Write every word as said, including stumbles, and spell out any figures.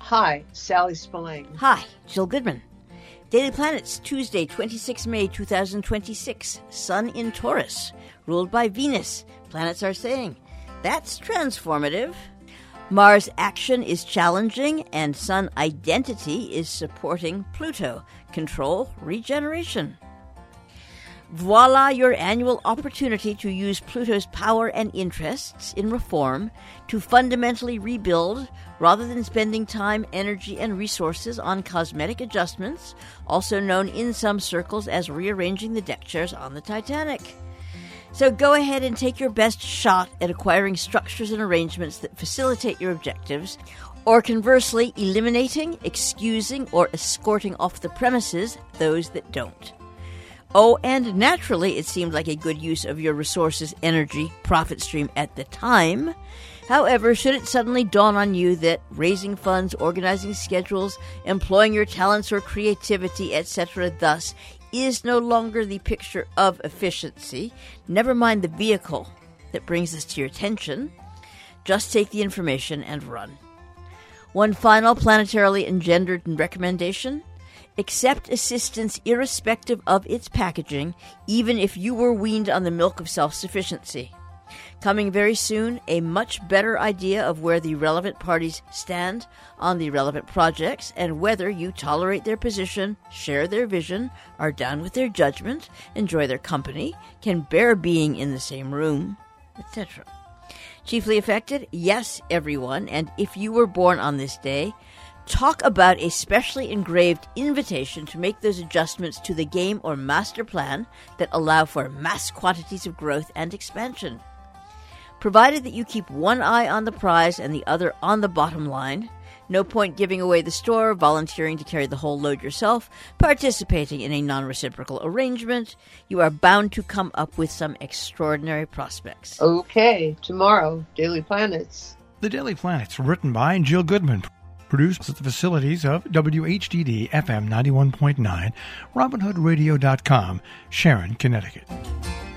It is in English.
Hi, Sally Spillane. Hi, Jill Goodman. Daily Planets, Tuesday, the twenty-sixth of May, two thousand twenty-six. Sun in Taurus, ruled by Venus. Planets are saying, that's transformative. Mars action is challenging, and Sun identity is supporting Pluto. Control, regeneration. Voila, your annual opportunity to use Pluto's power and interests in reform to fundamentally rebuild rather than spending time, energy, and resources on cosmetic adjustments, also known in some circles as rearranging the deck chairs on the Titanic. So go ahead and take your best shot at acquiring structures and arrangements that facilitate your objectives, or conversely, eliminating, excusing, or escorting off the premises those that don't. Oh, and naturally, it seemed like a good use of your resources, energy, profit stream at the time. However, should it suddenly dawn on you that raising funds, organizing schedules, employing your talents or creativity, et cetera, thus, is no longer the picture of efficiency, never mind the vehicle that brings this to your attention, just take the information and run. One final planetarily engendered recommendation: accept assistance irrespective of its packaging, even if you were weaned on the milk of self-sufficiency. Coming very soon, a much better idea of where the relevant parties stand on the relevant projects and whether you tolerate their position, share their vision, are down with their judgment, enjoy their company, can bear being in the same room, et cetera. Chiefly affected? Yes, everyone, and if you were born on this day, talk about a specially engraved invitation to make those adjustments to the game or master plan that allow for mass quantities of growth and expansion. Provided that you keep one eye on the prize and the other on the bottom line, no point giving away the store, volunteering to carry the whole load yourself, participating in a non-reciprocal arrangement, you are bound to come up with some extraordinary prospects. Okay, tomorrow, Daily Planets. The Daily Planets, written by Jill Goodman. Produced at the facilities of W H D D F M ninety-one point nine, Robin Hood Radio dot com, Sharon, Connecticut.